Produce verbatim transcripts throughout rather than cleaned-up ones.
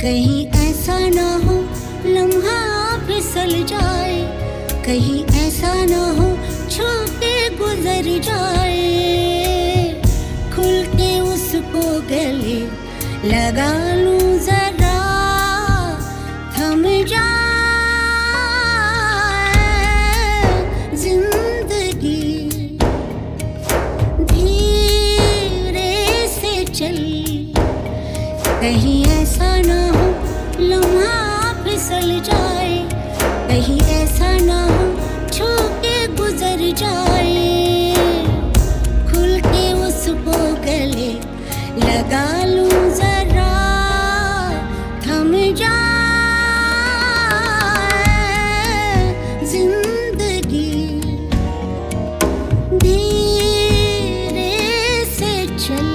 कहीं ऐसा ना हो लम्हा फिसल जाए, कहीं ऐसा ना हो छू के गुजर जाए। खुल के उसको गले लगा लूं जरा, थम जाए जिंदगी। धीरे से चल, कहीं ऐसा ना हो लम्हा फिसल जाए, कहीं ऐसा ना हो छू के गुजर जाए। खुल के उसको गले लगा लूं जरा, थम जाए जिंदगी। धीरे से चल,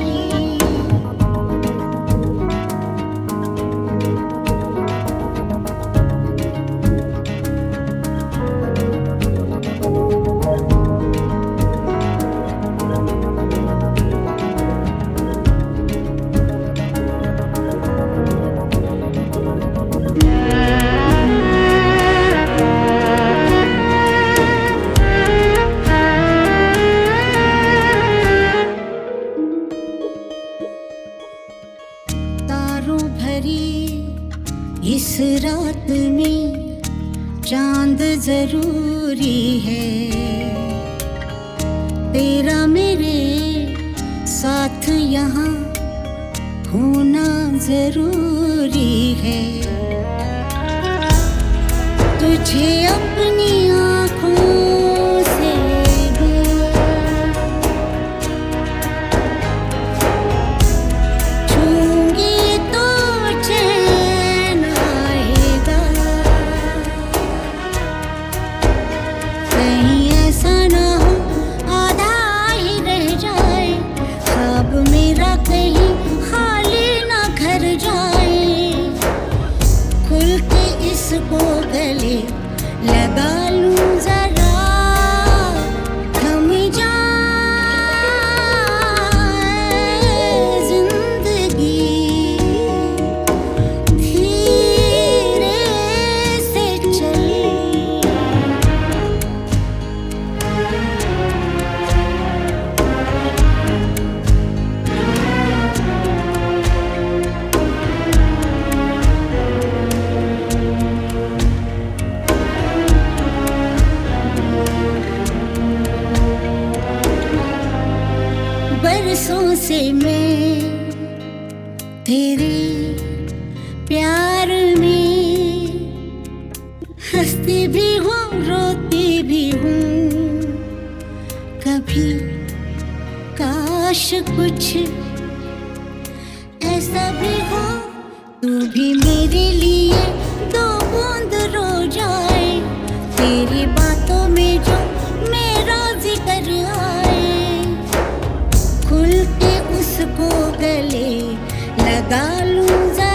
इस रात में चांद जरूरी है, तेरा मेरे साथ यहाँ होना जरूरी है। तुझे अपनी आँखों से इसको गले लगा लूं जरा, थम जाए जिंदगी। धीरे से चल, बरसों से मैं तेरे प्यार में हंसती भी हूँ, रोती भी हूँ। कभी काश कुछ ऐसा भी हो, तू भी मेरे लिए दो बूंद रो जाए। तेरी बातों में जो मेरा जिक्र आए, खुल के उसको गले लगा लूं।